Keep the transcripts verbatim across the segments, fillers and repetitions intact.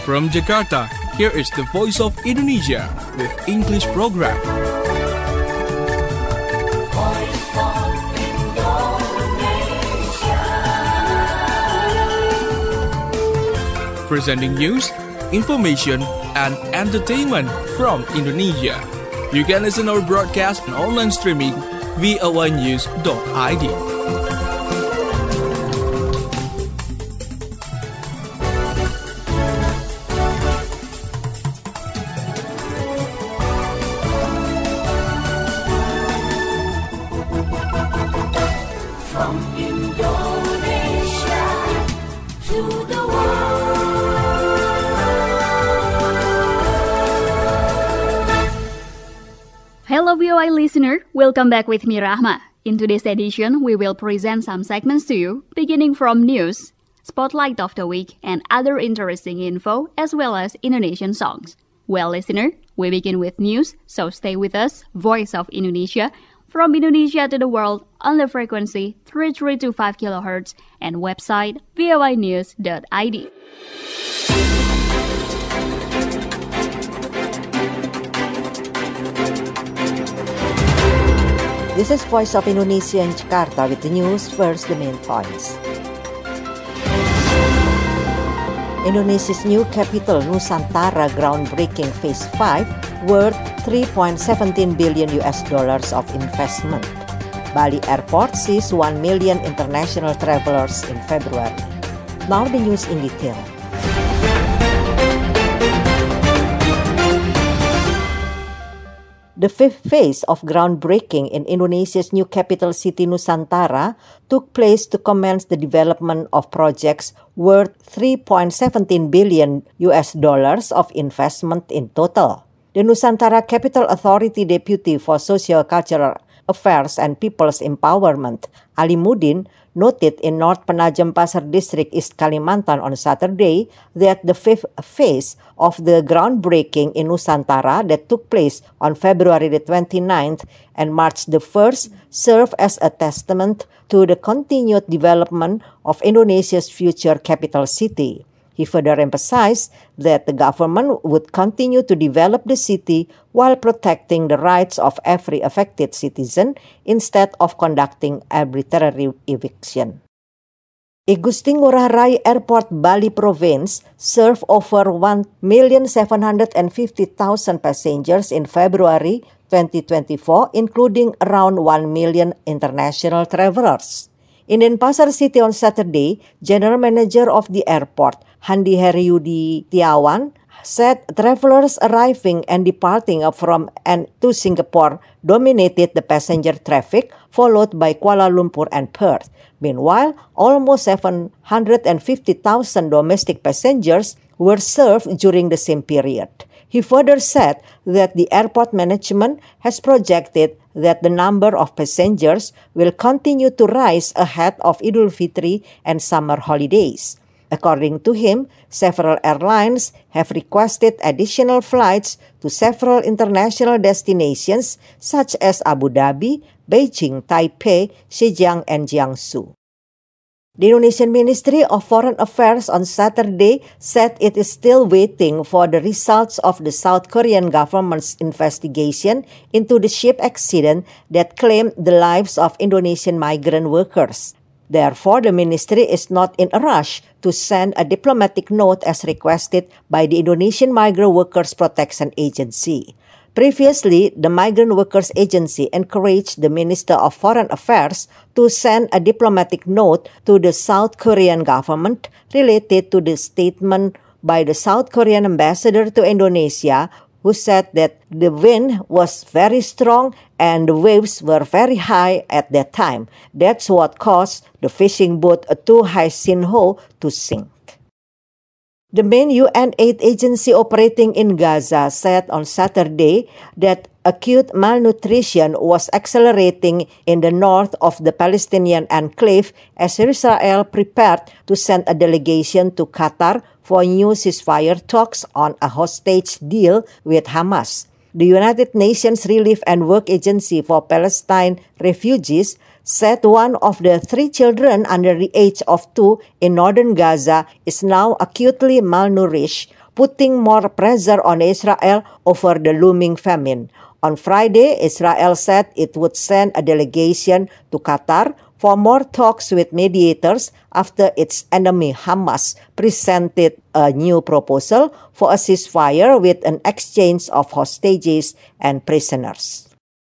From Jakarta, here is the Voice of Indonesia with English program. Voice of Indonesia. Presenting news, information, and entertainment from Indonesia. You can listen our broadcast on online streaming v o a news dot i d. From Indonesia to the world. Hello V O I listener, welcome back with me Rahma. In today's edition, we will present some segments to you, beginning from news, spotlight of the week, and other interesting info, as well as Indonesian songs. Well listener, we begin with news, so stay with us, Voice of Indonesia, from Indonesia to the world on the frequency three three two five kilohertz and website v o i news dot i d. This is Voice of Indonesia in Jakarta with the news. First, the main points. Indonesia's new capital, Nusantara, groundbreaking Phase five, worth three point one seven billion U S dollars of investment. Bali Airport sees one million international travelers in February. Now the news in detail. The fifth phase of groundbreaking in Indonesia's new capital city Nusantara took place to commence the development of projects worth three point one seven billion U S dollars of investment in total. The Nusantara Capital Authority Deputy for Socio-Cultural Affairs and People's Empowerment, Ali Mudin, noted in North Penajam Pasar District, East Kalimantan on Saturday that the fifth phase of the groundbreaking in Nusantara that took place on February the twenty-ninth and March the first served as a testament to the continued development of Indonesia's future capital city. He further emphasized that the government would continue to develop the city while protecting the rights of every affected citizen instead of conducting arbitrary eviction. Igusti Ngurah Rai Airport, Bali Province, served over one million seven hundred fifty thousand passengers in February twenty twenty-four, including around one million international travelers. In Denpasar City on Saturday, General Manager of the airport, Handi Heriudi Tiawan, said travelers arriving and departing from and to Singapore dominated the passenger traffic, followed by Kuala Lumpur and Perth. Meanwhile, almost seven hundred fifty thousand domestic passengers were served during the same period. He further said that the airport management has projected that the number of passengers will continue to rise ahead of Idul Fitri and summer holidays. According to him, several airlines have requested additional flights to several international destinations such as Abu Dhabi, Beijing, Taipei, Zhejiang, and Jiangsu. The Indonesian Ministry of Foreign Affairs on Saturday said it is still waiting for the results of the South Korean government's investigation into the ship accident that claimed the lives of Indonesian migrant workers. Therefore, the ministry is not in a rush to send a diplomatic note as requested by the Indonesian Migrant Workers Protection Agency. Previously, the Migrant Workers Agency encouraged the Minister of Foreign Affairs to send a diplomatic note to the South Korean government related to the statement by the South Korean ambassador to Indonesia, who said that the wind was very strong and the waves were very high at that time. That's what caused the fishing boat two Hai Sin Ho to sink. The main U N aid agency operating in Gaza said on Saturday that acute malnutrition was accelerating in the north of the Palestinian enclave as Israel prepared to send a delegation to Qatar for new ceasefire talks on a hostage deal with Hamas. The United Nations Relief and Work Agency for Palestine Refugees said one of the three children under the age of two in northern Gaza is now acutely malnourished, putting more pressure on Israel over the looming famine. On Friday, Israel said it would send a delegation to Qatar for more talks with mediators after its enemy Hamas presented a new proposal for a ceasefire with an exchange of hostages and prisoners.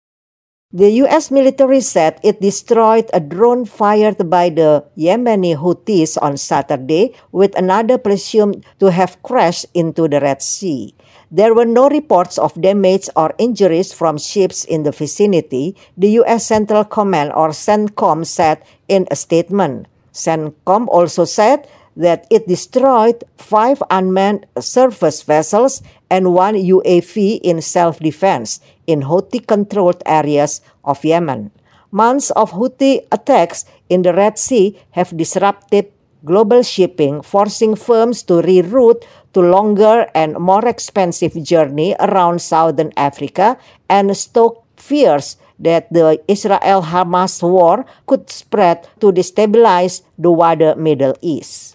The U S military said it destroyed a drone fired by the Yemeni Houthis on Saturday, with another presumed to have crashed into the Red Sea. There were no reports of damage or injuries from ships in the vicinity, the U S Central Command or CENTCOM said in a statement. CENTCOM also said that it destroyed five unmanned surface vessels and one U A V in self-defense in Houthi-controlled areas of Yemen. Months of Houthi attacks in the Red Sea have disrupted global shipping, forcing firms to reroute to longer and more expensive journey around southern Africa and stoked fears that the Israel-Hamas war could spread to destabilize the wider Middle East.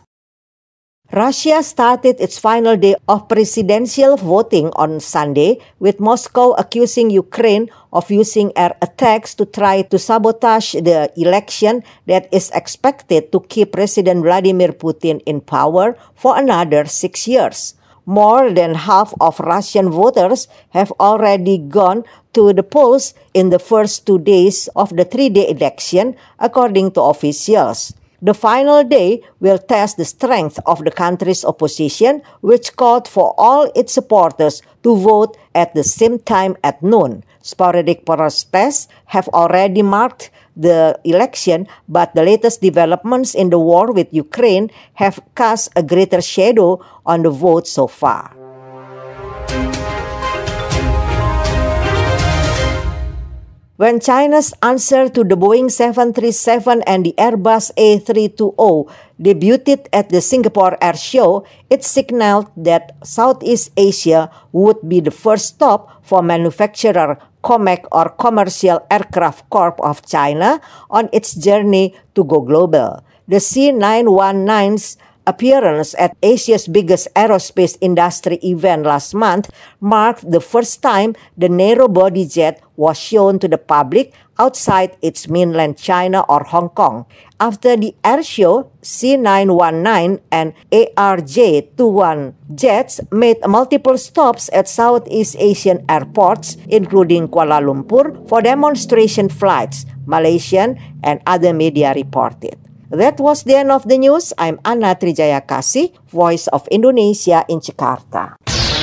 Russia started its final day of presidential voting on Sunday, with Moscow accusing Ukraine of using air attacks to try to sabotage the election that is expected to keep President Vladimir Putin in power for another six years. More than half of Russian voters have already gone to the polls in the first two days of the three-day election, according to officials. The final day will test the strength of the country's opposition, which called for all its supporters to vote at the same time at noon. Sporadic protests have already marked the election, but the latest developments in the war with Ukraine have cast a greater shadow on the vote so far. When China's answer to the Boeing seven thirty-seven and the Airbus A three twenty debuted at the Singapore Air Show, it signaled that Southeast Asia would be the first stop for manufacturer COMAC or Commercial Aircraft Corp of China on its journey to go global. The C nine nineteens appearance at Asia's biggest aerospace industry event last month marked the first time the narrow-body jet was shown to the public outside its mainland China or Hong Kong. After the air show, C nine nineteen and A R J twenty-one jets made multiple stops at Southeast Asian airports, including Kuala Lumpur, for demonstration flights, Malaysian and other media reported. That was the end of the news. I'm Anna Trijayakasi, Voice of Indonesia in Jakarta.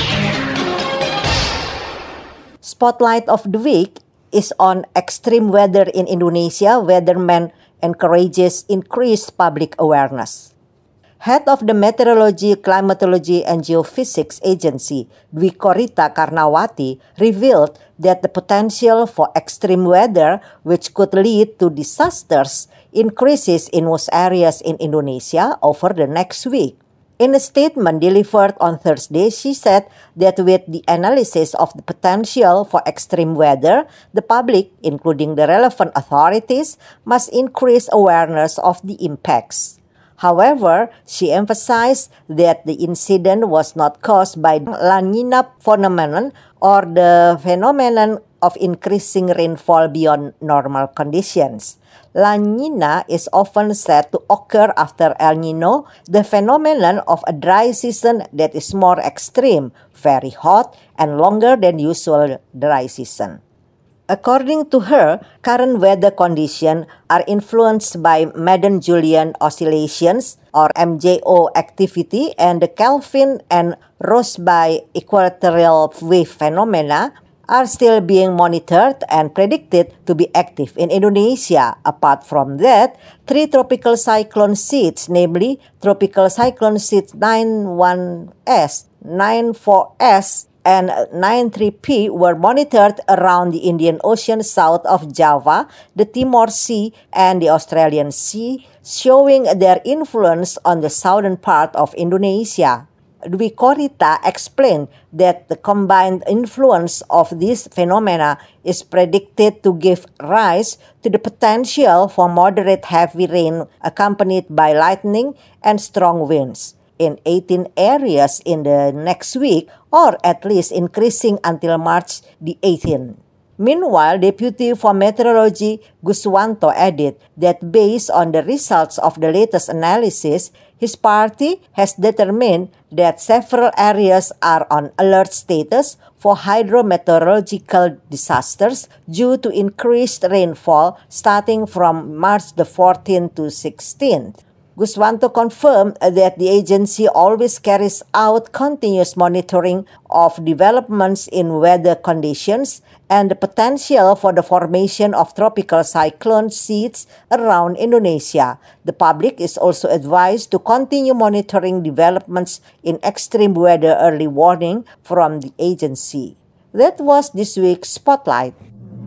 Spotlight of the week is on extreme weather in Indonesia. Weatherman encourages increased public awareness. Head of the Meteorology, Climatology and Geophysics Agency, Dwi Korita Karnawati, revealed that the potential for extreme weather, which could lead to disasters, increases in most areas in Indonesia over the next week. In a statement delivered on Thursday, she said that with the analysis of the potential for extreme weather, the public, including the relevant authorities, must increase awareness of the impacts. However, she emphasized that the incident was not caused by the La Nina phenomenon or the phenomenon of increasing rainfall beyond normal conditions. La Nina is often said to occur after El Nino, the phenomenon of a dry season that is more extreme, very hot, and longer than usual dry season. According to her, current weather conditions are influenced by Madden-Julian oscillations or M J O activity and the Kelvin and Rossby equatorial wave phenomena are still being monitored and predicted to be active in Indonesia. Apart from that, three tropical cyclone seeds, namely Tropical Cyclone Seed ninety-one S, ninety-four S, and ninety-three P were monitored around the Indian Ocean south of Java, the Timor Sea, and the Australian Sea, showing their influence on the southern part of Indonesia. Dwi Korita explained that the combined influence of these phenomena is predicted to give rise to the potential for moderate heavy rain accompanied by lightning and strong winds. in eighteen areas in the next week, or at least increasing until March the eighteenth. Meanwhile, Deputy for Meteorology Guswanto added that based on the results of the latest analysis, his party has determined that several areas are on alert status for hydrometeorological disasters due to increased rainfall starting from March the fourteenth to sixteenth. Guswanto confirmed that the agency always carries out continuous monitoring of developments in weather conditions and the potential for the formation of tropical cyclone seeds around Indonesia. The public is also advised to continue monitoring developments in extreme weather early warning from the agency. That was this week's Spotlight.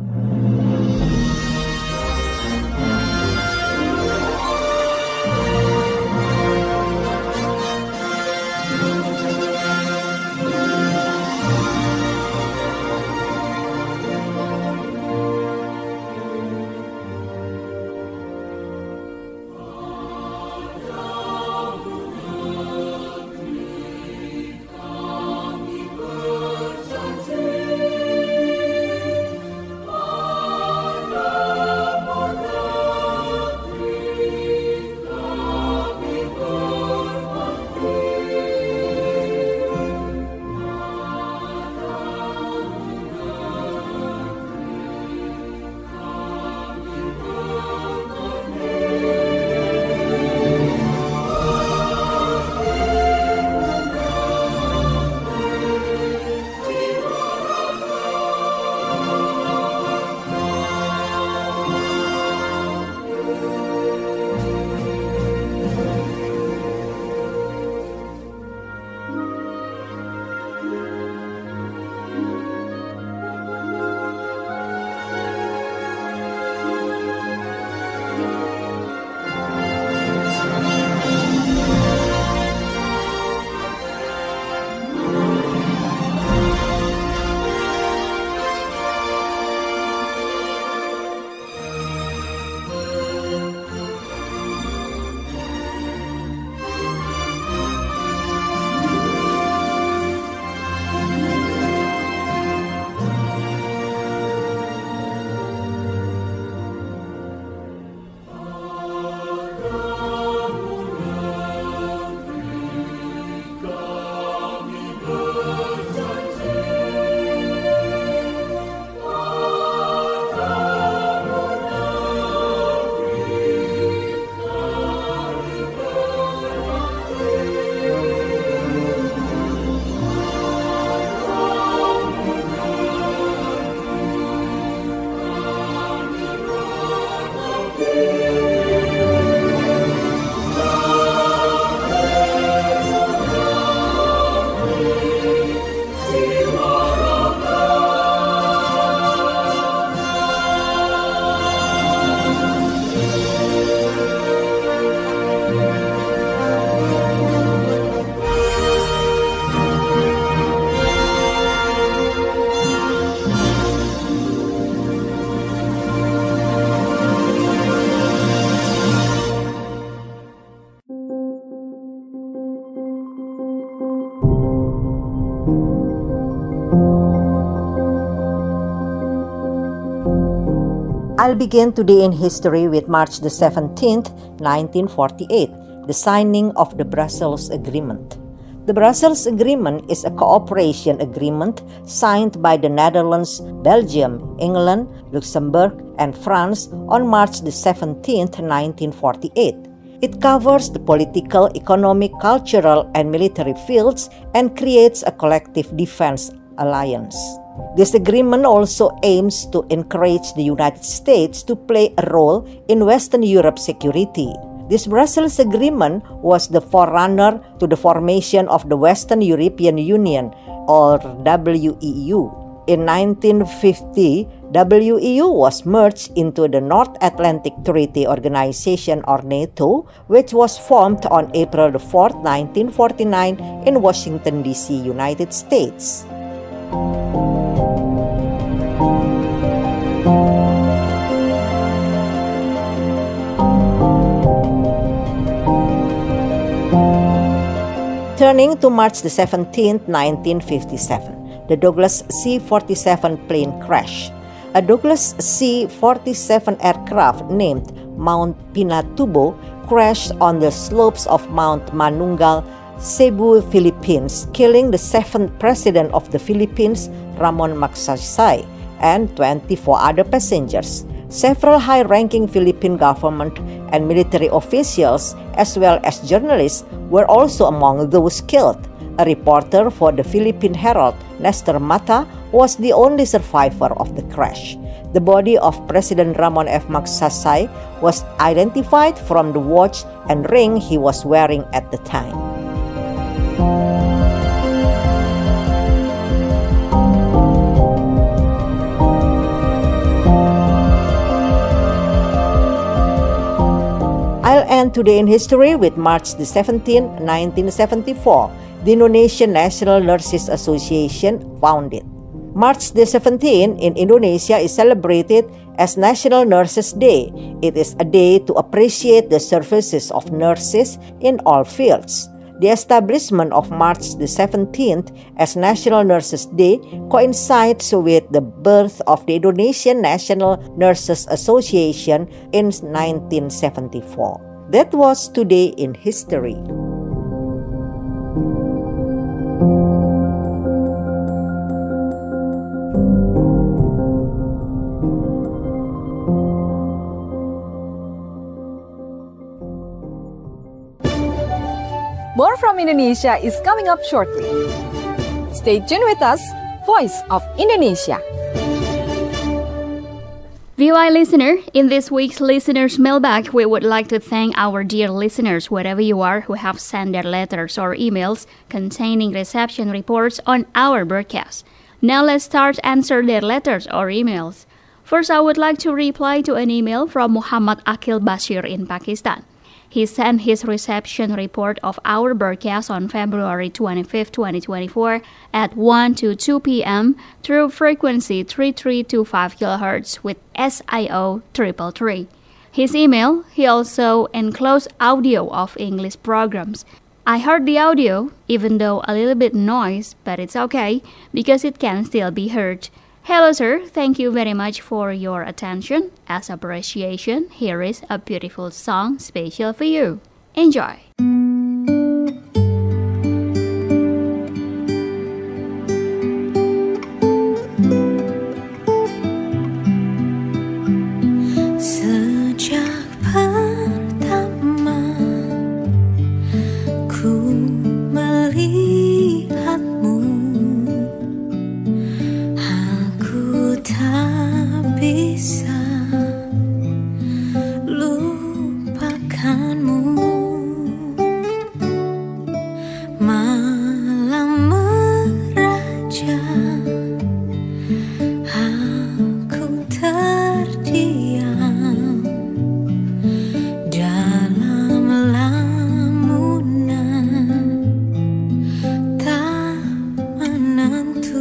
I'll begin today in history with March the seventeenth, nineteen forty-eight, the signing of the Brussels Agreement. The Brussels Agreement is a cooperation agreement signed by the Netherlands, Belgium, England, Luxembourg, and France on March the seventeenth, nineteen forty-eight. It covers the political, economic, cultural, and military fields and creates a collective defense alliance. This agreement also aims to encourage the United States to play a role in Western Europe's security. This Brussels Agreement was the forerunner to the formation of the Western European Union, or W E U. In nineteen fifty, W E U was merged into the North Atlantic Treaty Organization, or NATO, which was formed on April the fourth, nineteen forty-nine in Washington, D C, United States. Returning to March the seventeenth, nineteen fifty-seven, the Douglas C forty-seven plane crash. A Douglas C forty-seven aircraft named Mount Pinatubo crashed on the slopes of Mount Manunggal, Cebu, Philippines, killing the seventh president of the Philippines, Ramon Magsaysay, and twenty-four other passengers. Several high-ranking Philippine government and military officials, as well as journalists, were also among those killed. A reporter for the Philippine Herald, Nestor Mata, was the only survivor of the crash. The body of President Ramon F. Magsaysay was identified from the watch and ring he was wearing at the time. I'll end today in history with March the seventeenth, nineteen seventy-four, the Indonesian National Nurses Association founded. March the seventeenth in Indonesia is celebrated as National Nurses Day. It is a day to appreciate the services of nurses in all fields. The establishment of March the seventeenth as National Nurses Day coincides with the birth of the Indonesian National Nurses Association in nineteen seventy-four. That was Today in History. More from Indonesia is coming up shortly. Stay tuned with us, Voice of Indonesia. V O I listener, in this week's Listener's Mailbag, we would like to thank our dear listeners, wherever you are, who have sent their letters or emails containing reception reports on our broadcast. Now let's start answer their letters or emails. First, I would like to reply to an email from Muhammad Akil Bashir in Pakistan. He sent his reception report of our broadcast on February twenty-fifth, twenty twenty-four at one to two p.m. through frequency three three two five kilohertz with S I O triple three. His email, he also enclosed audio of English programs. I heard the audio, even though a little bit noise, but it's okay because it can still be heard. Hello sir, thank you very much for your attention. As appreciation, here is a beautiful song special for you. Enjoy! Sejak pertama ku melihatmu, tak bisa lupakanmu. Malam meraja, aku terdiam dalam lamunan tak menentu.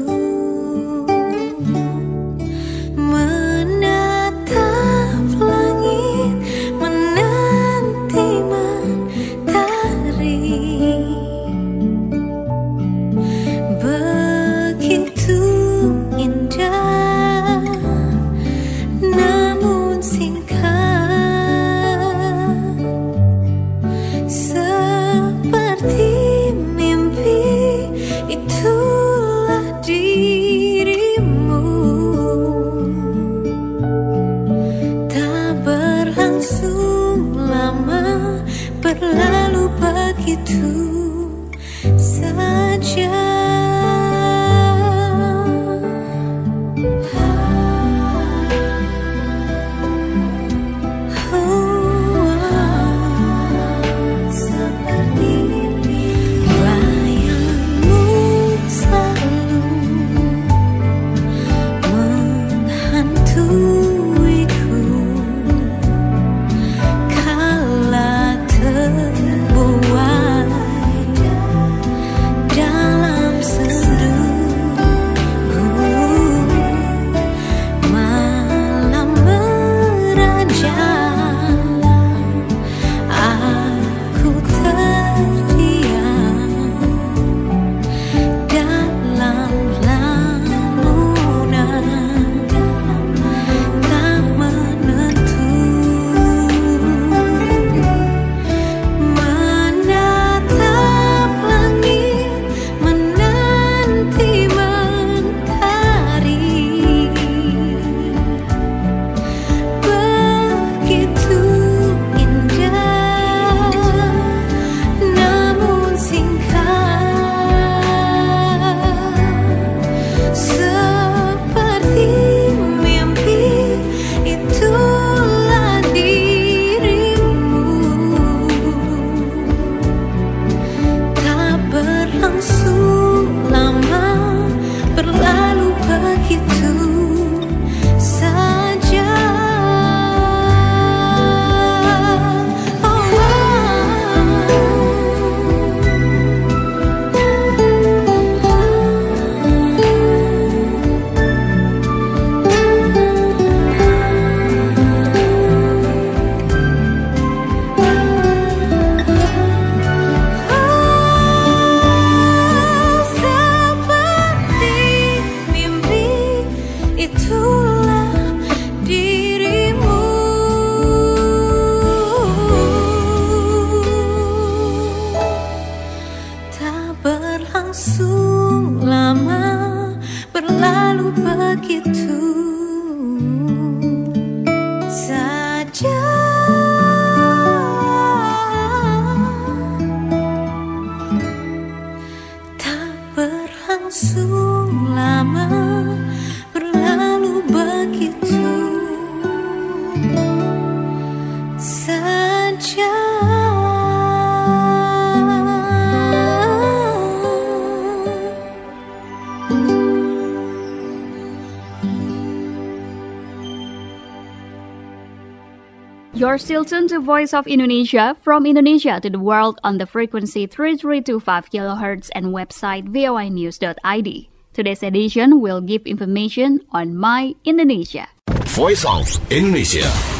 Berlalu begitu saja. You're still tuned to Voice of Indonesia, from Indonesia to the world on the frequency three three two five kilohertz and website v o i news dot i d. Today's edition will give information on My Indonesia. Voice of Indonesia.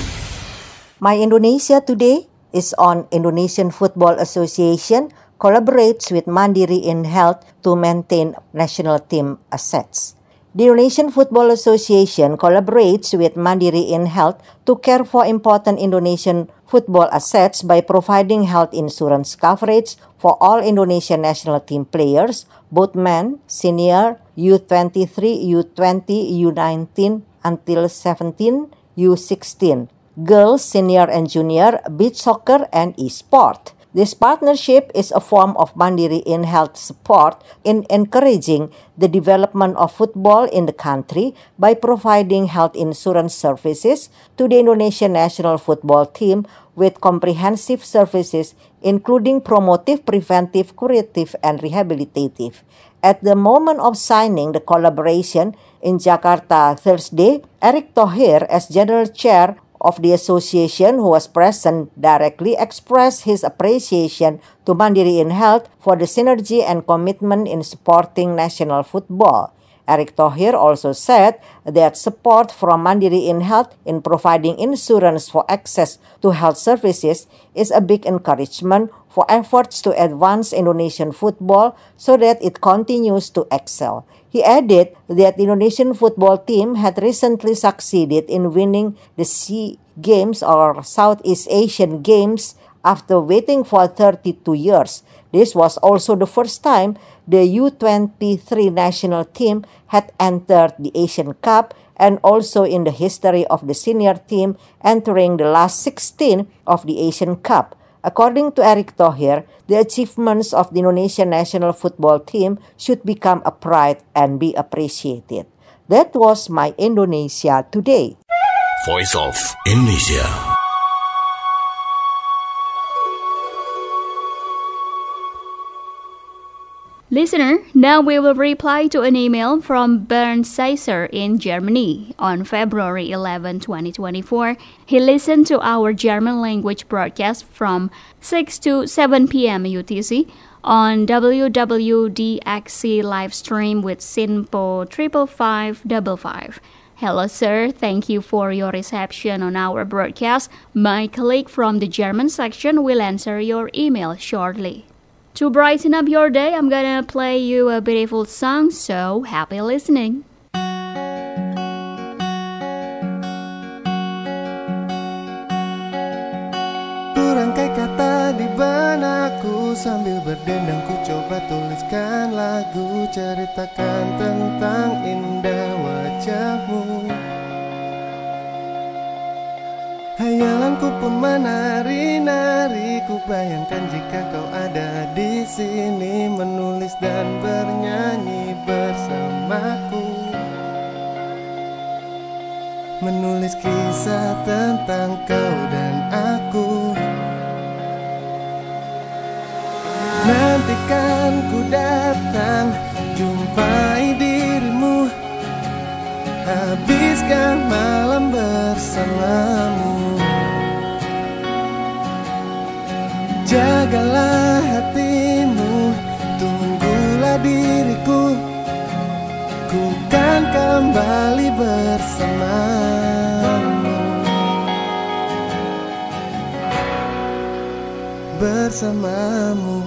My Indonesia today is on Indonesian Football Association collaborates with Mandiri in Health to maintain national team assets. The Indonesian Football Association collaborates with Mandiri in Health to care for important Indonesian football assets by providing health insurance coverage for all Indonesian national team players, both men, senior, U twenty-three, U twenty, U nineteen, until seventeen, U sixteen, girls, senior and junior, beach soccer, and e-sport. This partnership is a form of Mandiri in Health support in encouraging the development of football in the country by providing health insurance services to the Indonesian national football team with comprehensive services including promotive, preventive, curative, and rehabilitative. At the moment of signing the collaboration in Jakarta Thursday, Erick Thohir, as General Chair of the association, who was present, directly expressed his appreciation to Mandiri in Health for the synergy and commitment in supporting national football. Erick Thohir also said that support from Mandiri in Health in providing insurance for access to health services is a big encouragement for efforts to advance Indonesian football so that it continues to excel. He added that the Indonesian football team had recently succeeded in winning the SEA Games or Southeast Asian Games after waiting for thirty-two years. This was also the first time the U twenty-three national team had entered the Asian Cup and also in the history of the senior team entering the last sixteen of the Asian Cup. According to Erick Thohir, the achievements of the Indonesian national football team should become a pride and be appreciated. That was My Indonesia today. Voice of Indonesia. Listener, now we will reply to an email from Bernd Seiser in Germany. On February eleventh, twenty twenty-four, he listened to our German language broadcast from six to seven p.m. U T C on W W D X C live stream with Sinpo five five five five. Hello sir, thank you for your reception on our broadcast. My colleague from the German section will answer your email shortly. To brighten up your day, I'm gonna play you a beautiful song, so happy listening. Berangkai kata di benakku sambil berdendang ku coba tuliskan lagu ceritakan tentang indah wajahmu. Hayalanku pun menari-nari, ku bayangkan jika kau ada di sini menulis dan bernyanyi bersamaku. Menulis kisah tentang kau dan aku. Nantikan ku datang, jumpai dirimu, habiskan malam bersamamu. Jagalah hatimu, tunggulah diriku, ku kan kembali bersamamu. Bersamamu.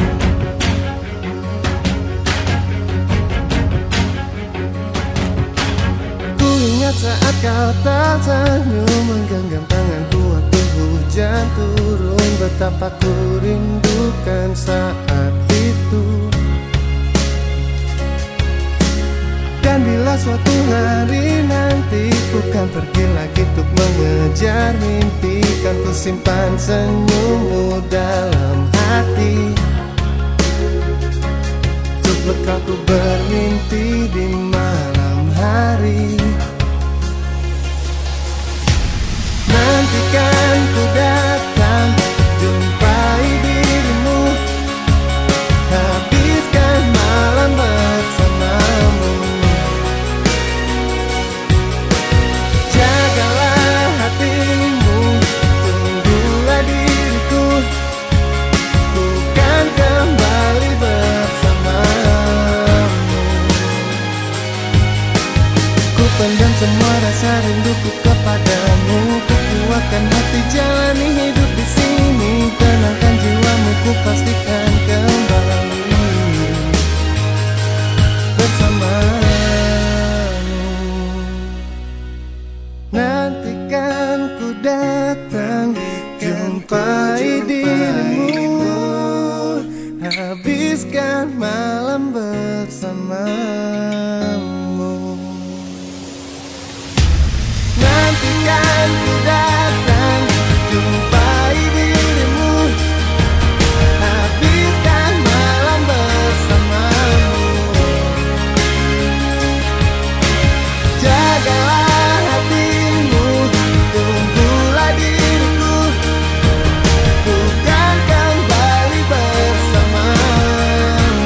Ku ingat saat kau tersenyum menggenggam tanganku waktu hujan turun, betapa ku rindukan saat itu. Dan bila suatu hari nanti ku kan pergi lagi untuk mengejar mimpi, kan ku simpan senyummu dalam hati, untuk bekal ku bermimpi di malam hari. Nantikan ku datang, jumpai dirimu, habiskan malam bersamamu. Jagalah hatimu, padamu. Kukuatkan hati, jalani hidup di sini. Tenangkan jiwamu, ku pastikan kembali bersamamu. Nantikan ku datang, jumpai dirimu, habiskan malam bersamamu. Nantikan ku datang, jumpai dirimu, habiskan malam bersamamu. Jagalah hatimu, tunggulah diriku, ku kan kembali bersamamu.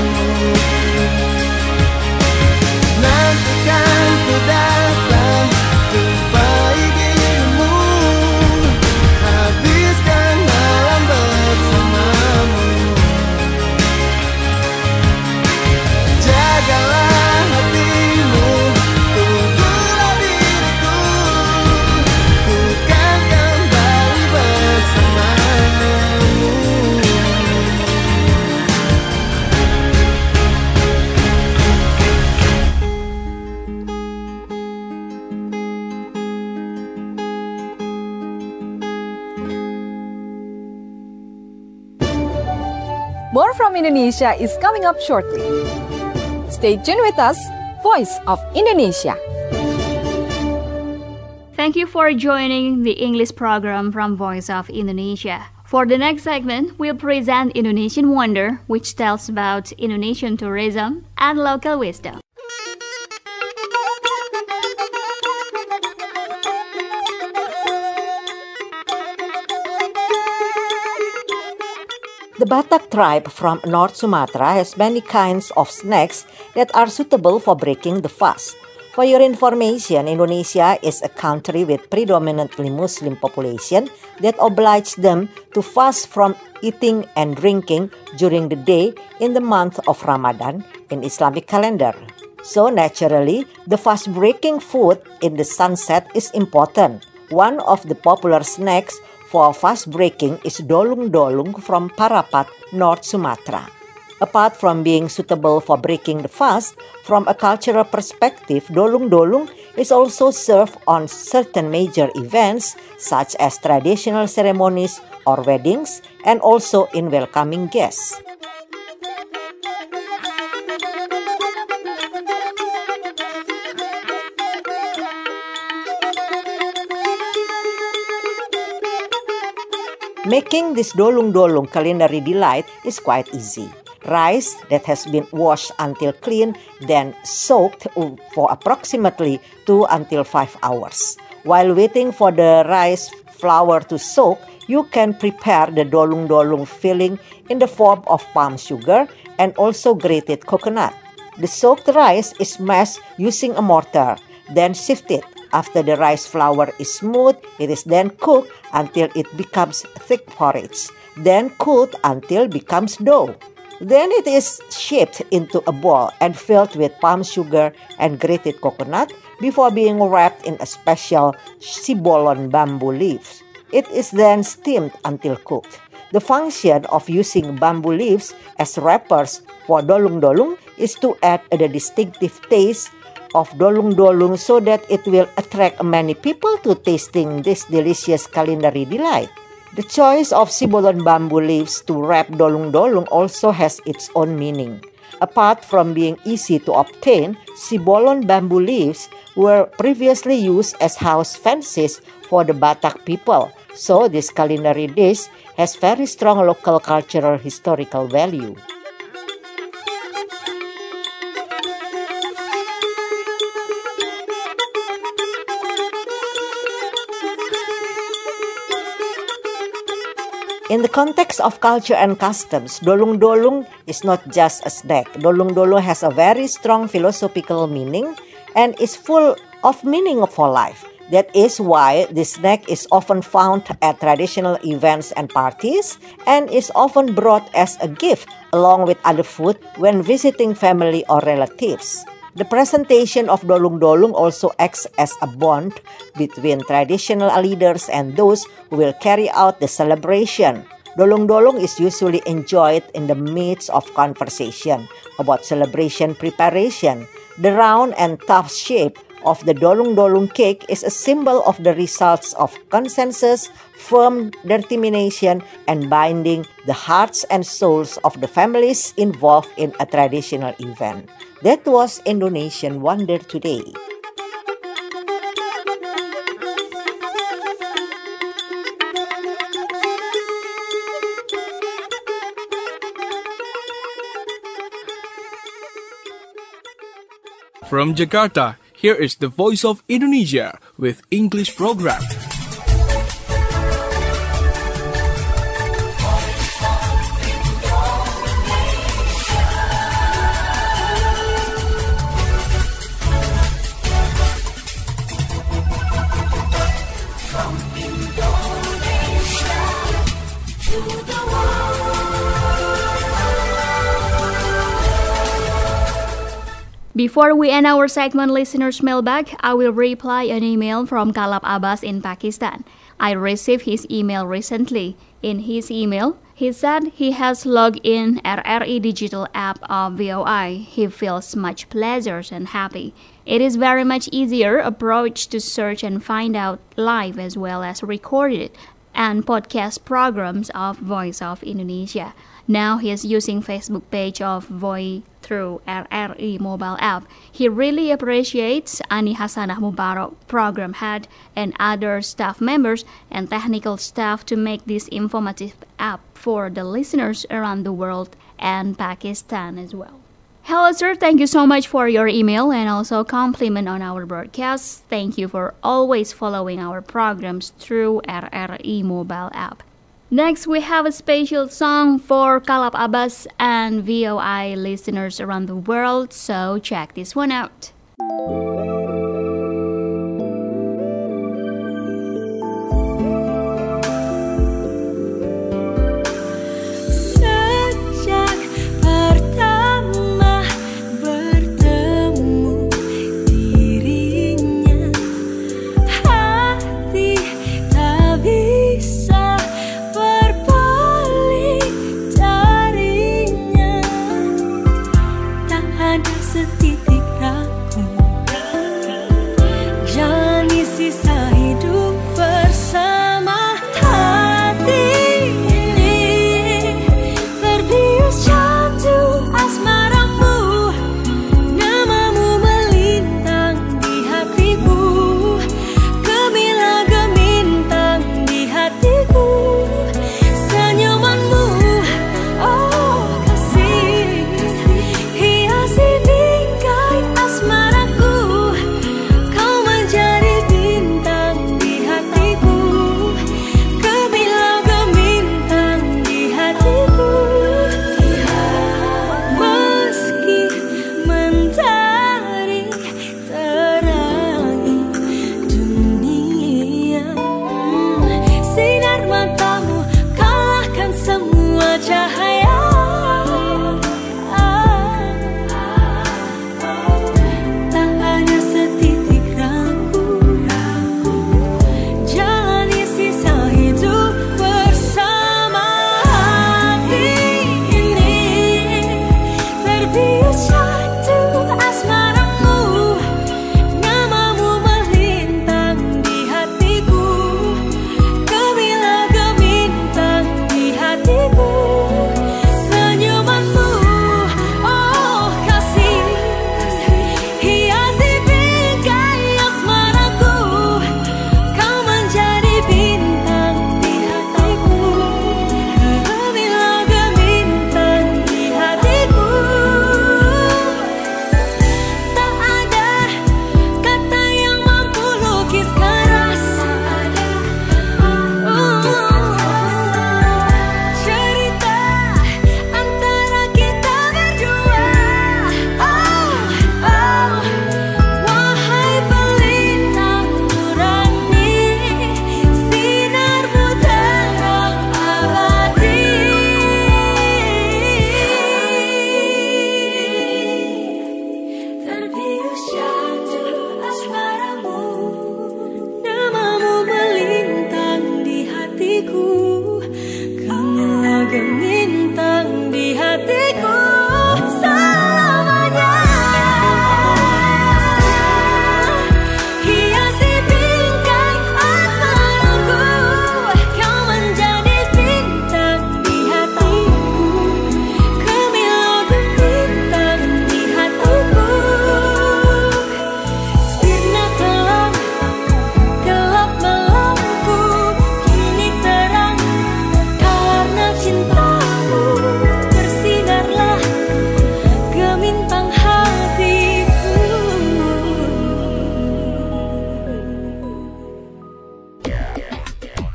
Nantikan ku datang, jumpai dirimu, habiskan malam bersamamu. Jagalah hatimu, tunggulah diriku, ku kan kembali bersamamu. More from Indonesia is coming up shortly. Stay tuned with us, Voice of Indonesia. Thank you for joining the English program from Voice of Indonesia. For the next segment, we'll present Indonesian Wonder, which tells about Indonesian tourism and local wisdom. The Batak tribe from North Sumatra has many kinds of snacks that are suitable for breaking the fast. For your information, Indonesia is a country with predominantly Muslim population that obliges them to fast from eating and drinking during the day in the month of Ramadan in Islamic calendar. So naturally, the fast-breaking food in the sunset is important. One of the popular snacks for fast breaking is dolung-dolung from Parapat, North Sumatra. Apart from being suitable for breaking the fast, from a cultural perspective, dolung-dolung is also served on certain major events such as traditional ceremonies or weddings, and also in welcoming guests. Making this dolung-dolung culinary delight is quite easy. Rice that has been washed until clean, then soaked for approximately two until five hours. While waiting for the rice flour to soak, you can prepare the dolung-dolung filling in the form of palm sugar and also grated coconut. The soaked rice is mashed using a mortar, then sifted. After the rice flour is smooth, it is then cooked until it becomes thick porridge, then cooled until it becomes dough. Then it is shaped into a ball and filled with palm sugar and grated coconut before being wrapped in a special sibolon bamboo leaves. It is then steamed until cooked. The function of using bamboo leaves as wrappers for dolung-dolung is to add the distinctive taste of dolung-dolung so that it will attract many people to tasting this delicious culinary delight. The choice of sibolon bamboo leaves to wrap dolung-dolung also has its own meaning. Apart from being easy to obtain, sibolon bamboo leaves were previously used as house fences for the Batak people, so this culinary dish has very strong local cultural historical value. In the context of culture and customs, dolung-dolung is not just a snack. Dolung-dolung has a very strong philosophical meaning and is full of meaning for life. That is why this snack is often found at traditional events and parties and is often brought as a gift along with other food when visiting family or relatives. The presentation of dolung-dolung also acts as a bond between traditional leaders and those who will carry out the celebration. Dolung-dolung is usually enjoyed in the midst of conversation about celebration preparation. The round and tough shape of the dolung-dolung cake is a symbol of the results of consensus, firm determination, and binding the hearts and souls of the families involved in a traditional event. That was Indonesian Wonder Today. From Jakarta, here is the Voice of Indonesia with English program. Before we end our segment Listeners Mailbag, I will reply an email from Kalab Abbas in Pakistan. I received his email recently. In his email, he said he has logged in R R I digital app of V O I. He feels much pleasure and happy. It is very much easier approach to search and find out live as well as recorded and podcast programs of Voice of Indonesia. Now he is using Facebook page of Voice through R R I mobile app. He really appreciates Ani Hasanah Mubarak, program head, and other staff members and technical staff to make this informative app for the listeners around the world and Pakistan as well. Hello sir, thank you so much for your email and also compliment on our broadcast. Thank you for always following our programs through R R I mobile app. Next, we have a special song for Kalab Abbas and V O I listeners around the world, so check this one out. Sejak pertama bertemu dirinya, hati tak bisa berpaling darinya. Tak ada setitik ragu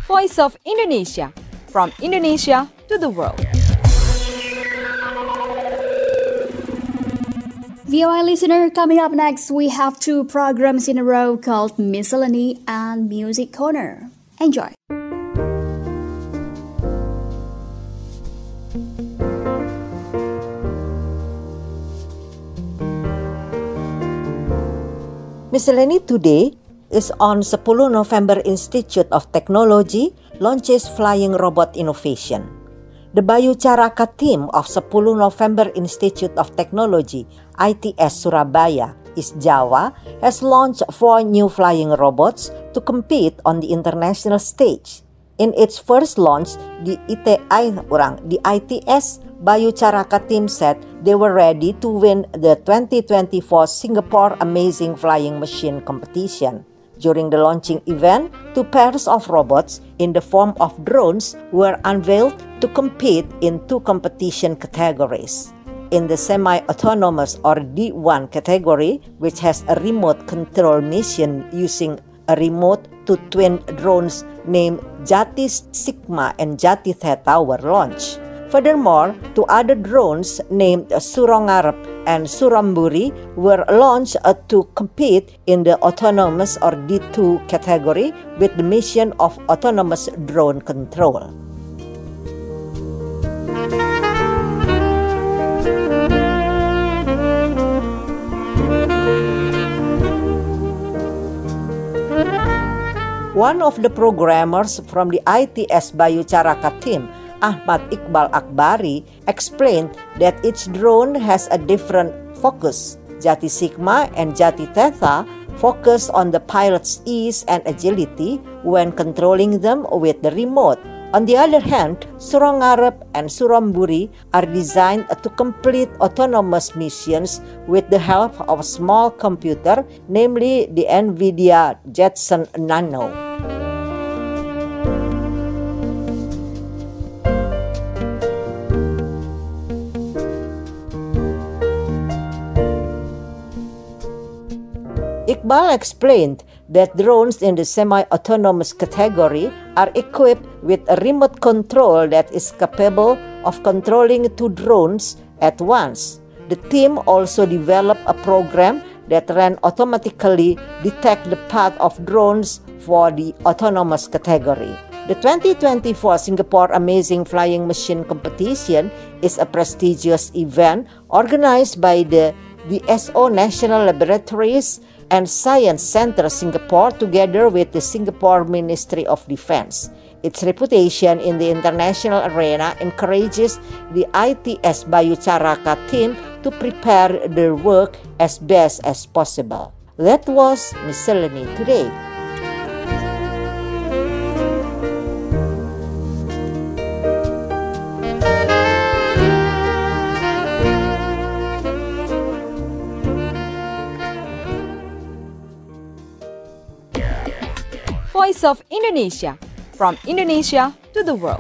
Voice of Indonesia, from Indonesia to the world. V O I listener, coming up next, we have two programs in a row called Miscellany and Music Corner. Enjoy. Miscellany today is on sepuluh November Institute of Technology launches flying robot innovation. The Bayu Caraka team of sepuluh November Institute of Technology I T S Surabaya, East Java, has launched four new flying robots to compete on the international stage. In its first launch, the I T I orang, the I T S Bayu Caraka team said they were ready to win the twenty twenty-four Singapore Amazing Flying Machine competition. During the launching event, two pairs of robots in the form of drones were unveiled to compete in two competition categories. In the semi-autonomous or D one category, which has a remote control mission using a remote to twin drones named Jati Sigma and Jati Theta were launched. Furthermore, two other drones named Surongarep and Suramburi were launched uh, to compete in the autonomous or D two category with the mission of autonomous drone control. One of the programmers from the I T S Bayu Caraka team, Ahmad Iqbal Akbari, explained that each drone has a different focus. Jati Sigma and Jati Theta focus on the pilot's ease and agility when controlling them with the remote. On the other hand, Surongarep and Suramburi are designed to complete autonomous missions with the help of a small computer, namely the NVIDIA Jetson Nano. Iqbal explained that drones in the semi-autonomous category are equipped with a remote control that is capable of controlling two drones at once. The team also developed a program that ran automatically detect the path of drones for the autonomous category. The twenty twenty-four Singapore Amazing Flying Machine competition is a prestigious event organized by the D S O National Laboratories and Science Center Singapore together with the Singapore Ministry of Defense. Its reputation in the international arena encourages the I T S Bayu Caraka team to prepare their work as best as possible. That was Miscellany today. Voice of Indonesia, from Indonesia to the world.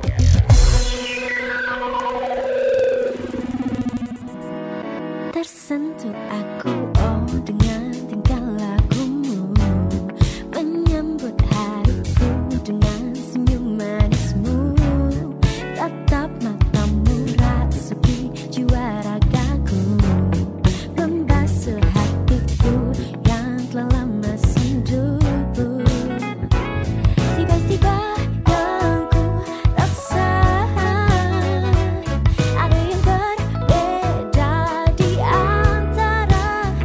Tersentuh aku oh dengan tingkah lakumu, menyambut hariku dengan senyum manismu, tatap matamu rasuki jiwa ragaku, membasuh hatiku yang telah lama sendu. Tiba-tiba yang ku rasa ada yang berbeda di antara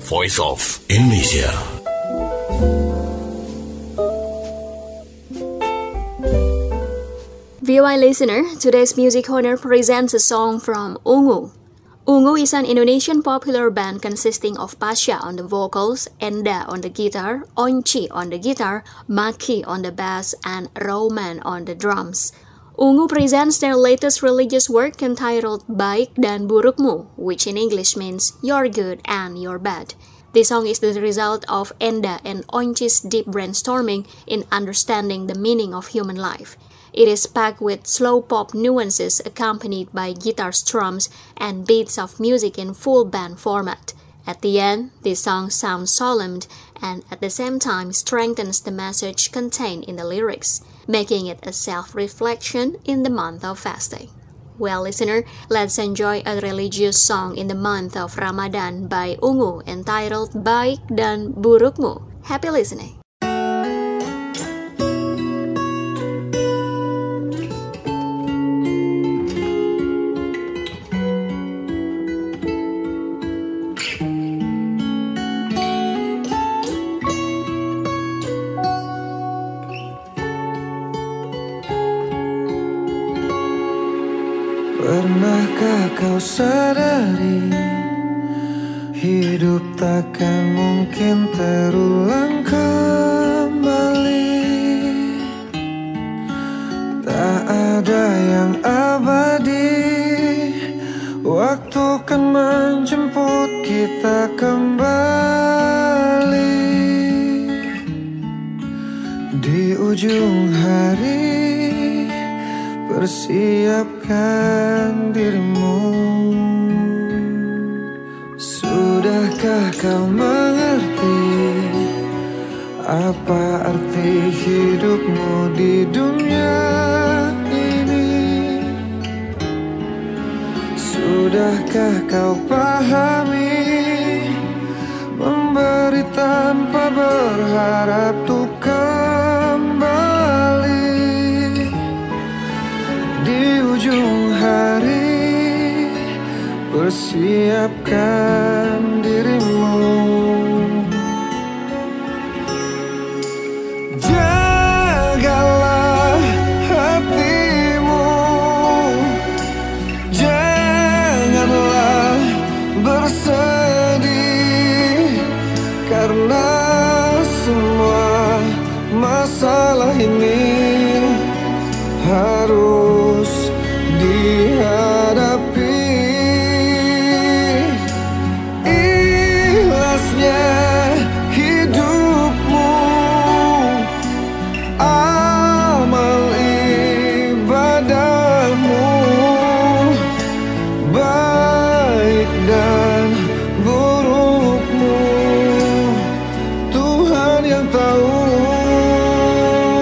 Voice of Indonesia. V O I listener, today's Music Corner presents a song from Ungu. Ungu is an Indonesian popular band consisting of Pasha on the vocals, Enda on the guitar, Onci on the guitar, Maki on the bass, and Roman on the drums. Ungu presents their latest religious work entitled Baik dan Burukmu, which in English means You're Good and You're Bad. This song is the result of Enda and Onci's deep brainstorming in understanding the meaning of human life. It is packed with slow pop nuances accompanied by guitar strums and beats of music in full band format. At the end, this song sounds solemn and at the same time strengthens the message contained in the lyrics, making it a self-reflection in the month of fasting. Well, listener, let's enjoy a religious song in the month of Ramadan by Ungu entitled Baik dan Burukmu. Happy listening! Pernahkah kau sadari hidup takkan mungkin terulang kembali? Tak ada yang abadi, waktu kan menjemput kita kembali. Di ujung hari persiapkan dirimu. Sudahkah kau mengerti apa arti hidupmu di dunia ini? Sudahkah kau pahami memberi tanpa berharap tuh kembali? Di ujung hari persiapkan dirimu. Jagalah hatimu, janganlah bersedih, karena semua masalah ini harus dihadapi. Ikhlasnya hidupmu, amal ibadahmu, baik dan burukmu, Tuhan yang tahu.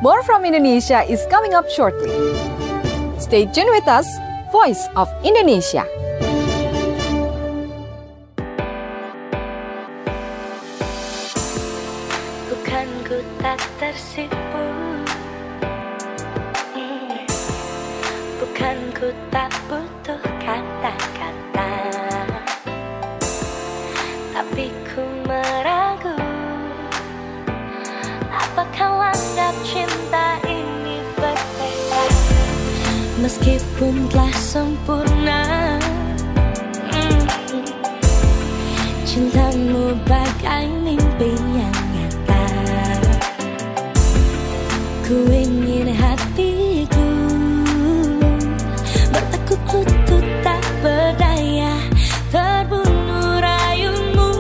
More from Indonesia is coming up shortly. Stay tuned with us, Voice of Indonesia. Bukan ku tak tersipu, hmm. Bukan ku tak butuh kata-kata, tapi ku meragu, apakah langgam cinta ini berbeda. Meskipun telah sempurna, hmm. Cintamu bagai mimpi yang nyata. Ku ingin hatiku bertekuk lutut tak berdaya, terbunuh rayumu.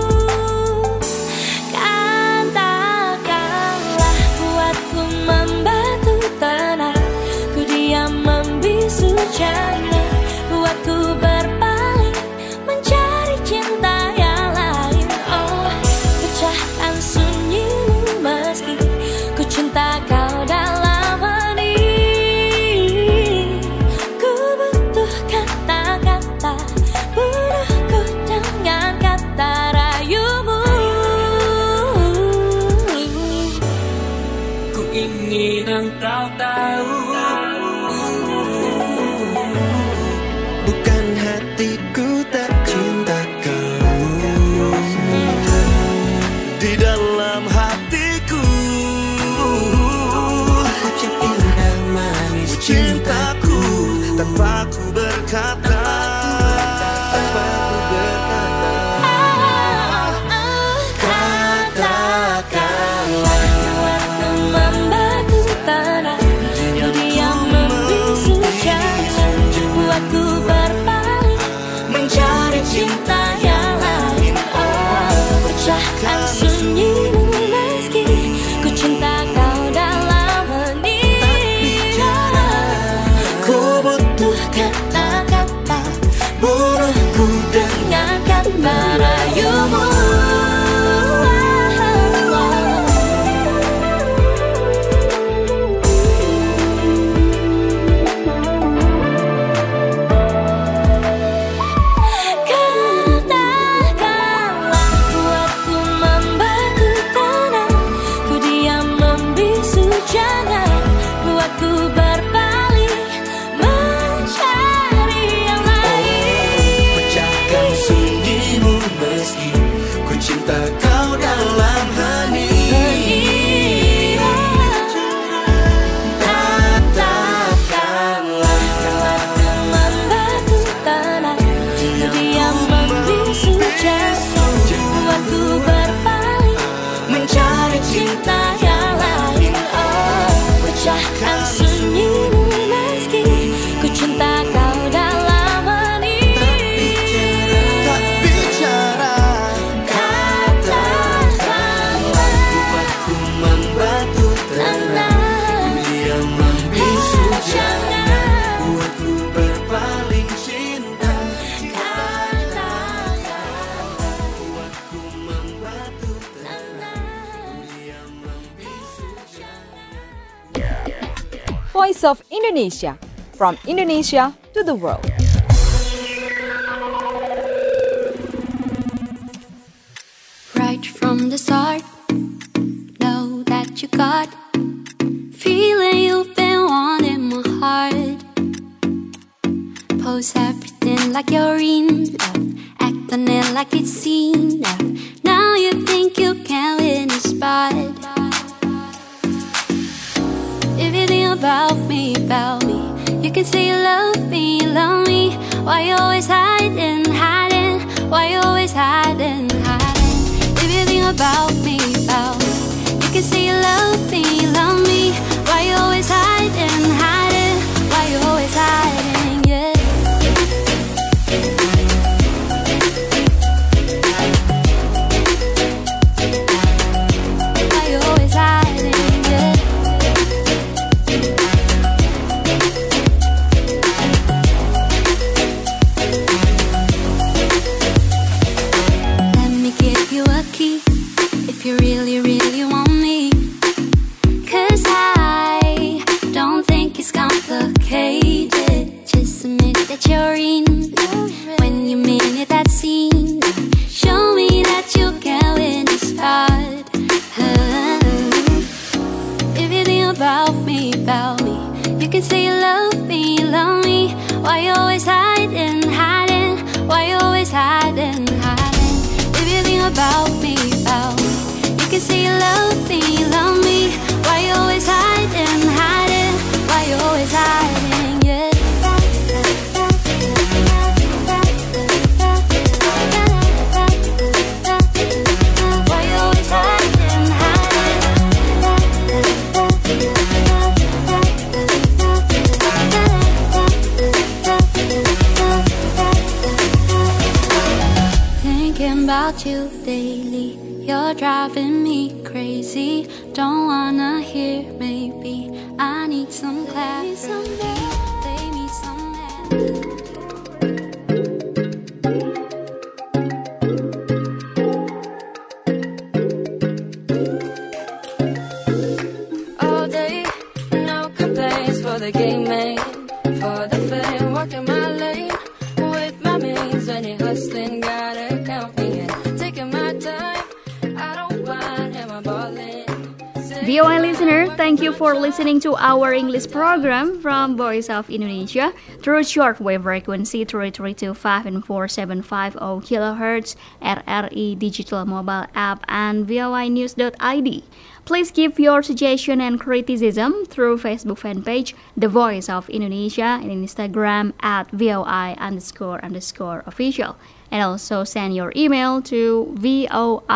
Katakanlah buatku membatu tenang, ku diam membisu jana, buatku berpaling mencari cinta yang lain. Oh, pecahkan sunyimu meski ku cinta kau dalam hati. Ku butuh kata-kata, bunuhku dengan kata rayumu. Ku ingin engkau tahu, bukan hatiku tak cinta kamu. Di dalam hatiku ucap indah manis cintaku, tanpa ku berkata, tanpa ku berkata. Katakanlah buatku membatu tanah, ku diam membisu jana, buatku berpaling mencari cinta yang lain. Oh, pecahkan sunyimu meski ku cinta kau dalam hati. Ku butuh kata-kata, bunuhku dengan kata rayumu. Katakanlah buatku membatu tanah, ku diam membisu jana, buatku berpaling mencari yang lain. Pecahkan sunyimu meski ku cinta kau dalam hati. Katakanlah buatku membatu tanah, ku diam membisu jana, buatku berpaling mencari cinta yang lain. Oh, pecahkan sunyimu meski ku cinta kau dalam hati. Tak bicara, Katakanlah buatku membatu tanah, ku diam membisu jana, buatku berpaling cinta. Buatku membatu tanah, ku diam membisu jana. Voice of Indonesia, from Indonesia to the world. Right from the start, know that you got feeling you've been wanting my heart. Pose everything like you're in love, act on it like it's seen love. Now you think you can win a spot. If you think about me, about me, you can say you love me, love me. Why you always hiding, hiding? Why you always hiding, hiding? If you think about me, about me, you can say you love me, love me. Why you always hiding, hiding? Why you always hiding, yeah. Why you always hiding, yeah. Let me give you a key if you really, really want me. 'Cause I thinking about you daily. You're driving me crazy. Don't wanna hear maybe. I need some clarity. Lay me some melody. All day, no complaints for the game man. For the fame, walking my lane with my mains. When you're hustling, gotta count me in. Taking my time, I don't mind, am I ballin'? V O I listener, thank you for listening to our English program from Voice of Indonesia through shortwave frequency three three two five and four seven five zero kilohertz, R R I digital mobile app, and V O I news dot I D. Please give your suggestion and criticism through Facebook fan page The Voice of Indonesia and Instagram at VOI underscore underscore official. And also send your email to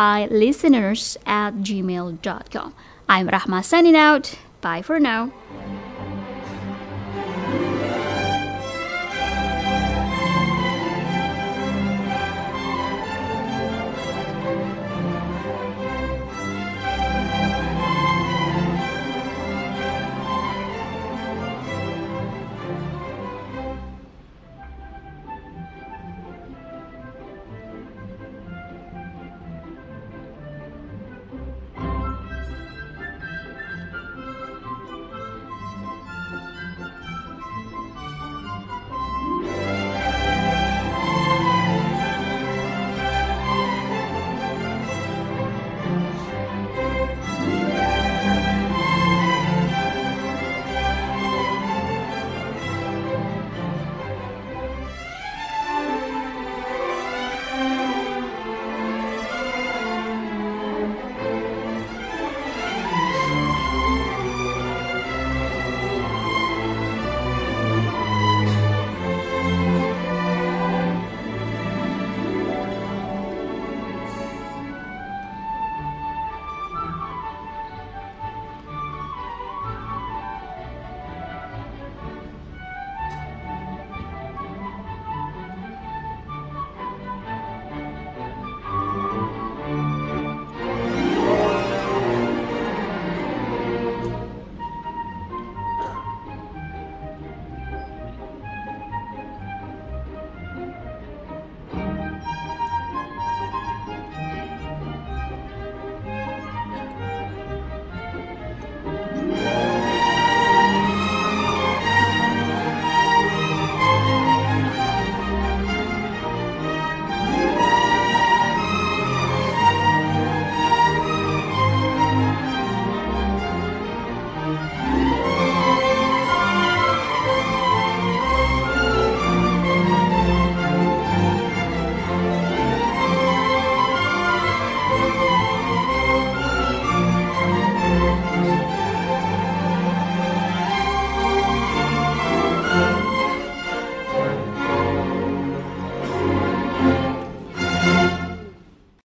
voilisteners at gmail dot com. I'm Rahma signing out. Bye for now.